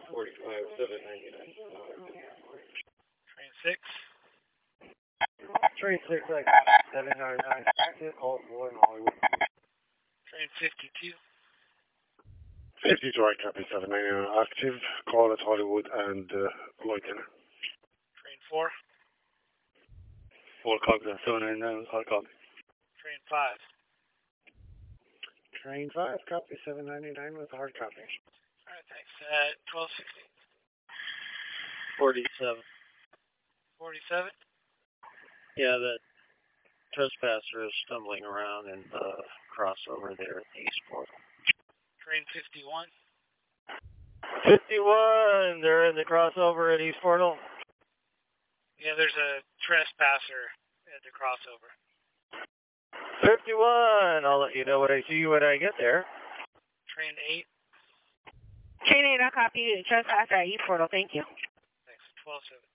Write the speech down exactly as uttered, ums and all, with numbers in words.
forty-five, seven ninety-nine. Train six. Train six, I got seven ninety-nine, active, call one Hollywood. Train fifty-two. fifty-two, I copy, seven ninety-nine, active, call at Hollywood and uh, Lloydton. Train four. Full copy, seven ninety-nine, hard copy. Train five. Train five, copy, seven ninety-nine with hard copy. Alright, thanks. Uh, twelve sixteen. forty-seven. forty-seven? Yeah, that trespasser is stumbling around in the crossover there at the east portal. Train fifty-one. fifty-one, they're in the crossover at east portal. Yeah, there's a trespasser at the crossover. fifty-one, I'll let you know what I see when I get there. Train eight. Train eight, I'll copy you. Trespasser at east portal, thank you. Thanks. twelve seven.